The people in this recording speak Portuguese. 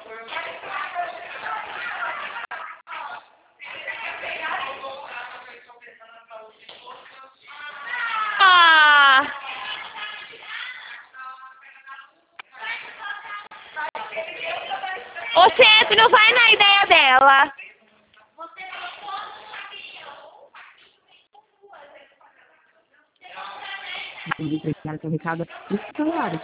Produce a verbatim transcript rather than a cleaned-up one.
Ah! Ô, Centro, não vai na ideia dela. Entendi, entregar seu recado. Isso, claro.